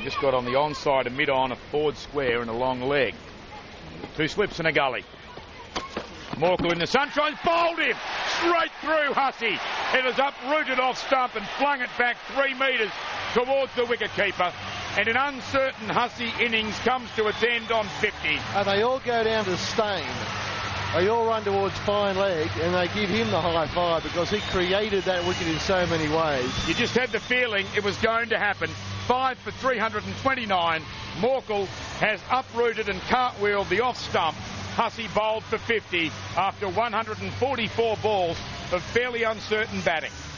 just got on the onside and mid-on, a forward square and a long leg. 2 slips and a gully. Morkel in the sunshine, bowled him straight through Hussey. It is uprooted off stump and flung it back 3 metres towards the wicketkeeper. And an uncertain Hussey innings comes to its end on 50. And they all go down to Steyn. They all run towards fine leg, and they give him the high five because he created that wicket in so many ways. You just had the feeling it was going to happen. 5 for 329. Morkel has uprooted and cartwheeled the off stump. Hussey bowled for 50 after 144 balls of fairly uncertain batting.